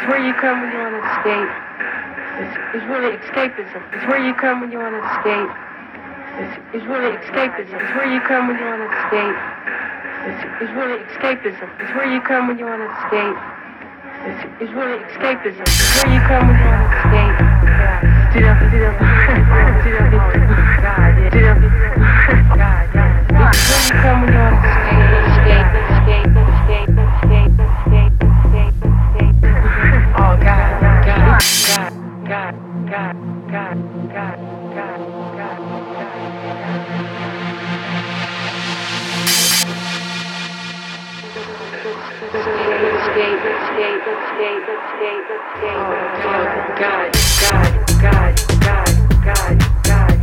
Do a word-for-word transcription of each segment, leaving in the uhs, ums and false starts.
It's where you come when you want to escape. It's, it's really escapism. It's where you come when you want to escape. It's, it's really escapism. It's where you come when you want to escape. It's, it's really escapism. It's where you come when you want to escape. It's, it's really escapism. It's where you come when you want to escape. Do that, do that, do that, do that, do that, it's where you come when you want to escape, escape, escape, escape, escape, escape, escape, escape. Oh God, God, God, God, God, God, God, God, God, escape, escape, escape, escape, escape, escape. Oh God, God, God, God, God, God, God.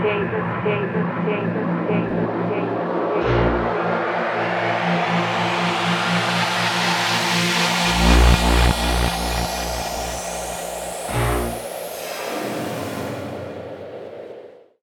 escape, escape, escape, escape.